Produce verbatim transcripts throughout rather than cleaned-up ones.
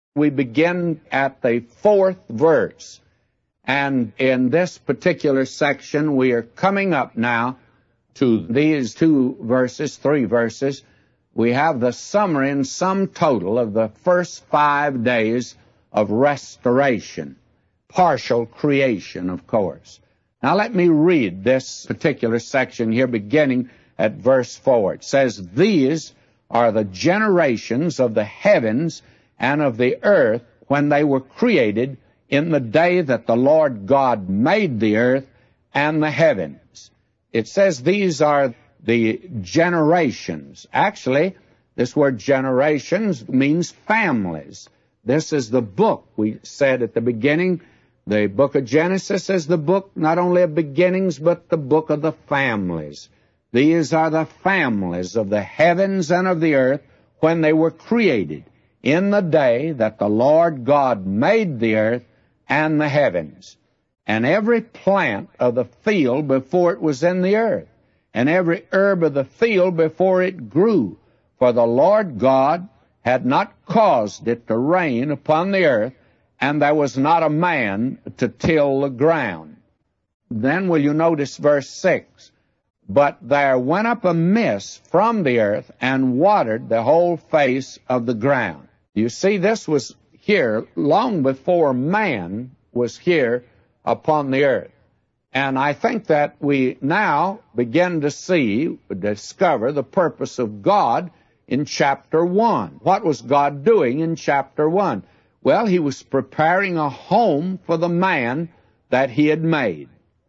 We begin at the fourth verse. And in this particular section, we are coming up now to these two verses, three verses. We have the summary and sum total of the first five days of restoration, partial creation, of course. Now let me read this particular section here, beginning at verse four. It says, "These are the generations of the heavens and of the earth when they were created in the day that the Lord God made the earth and the heavens." It says these are the generations. Actually, this word generations means families. This is the book. We said at the beginning, the book of Genesis is the book not only of beginnings, but the book of the families. These are the families of the heavens and of the earth when they were created in the day that the Lord God made the earth and the heavens, and every plant of the field before it was in the earth, and every herb of the field before it grew. For the Lord God had not caused it to rain upon the earth, and there was not a man to till the ground. Then will you notice verse six? "But there went up a mist from the earth and watered the whole face of the ground." You see, this was here long before man was here upon the earth. And I think that we now begin to see, discover the purpose of God in chapter one. What was God doing in chapter one? Well, he was preparing a home for the man that he had made.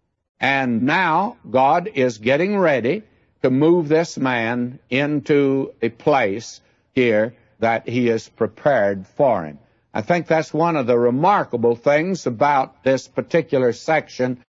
And now God is getting ready to move this man into a place here that he has prepared for him. I think that's one of the remarkable things about this particular section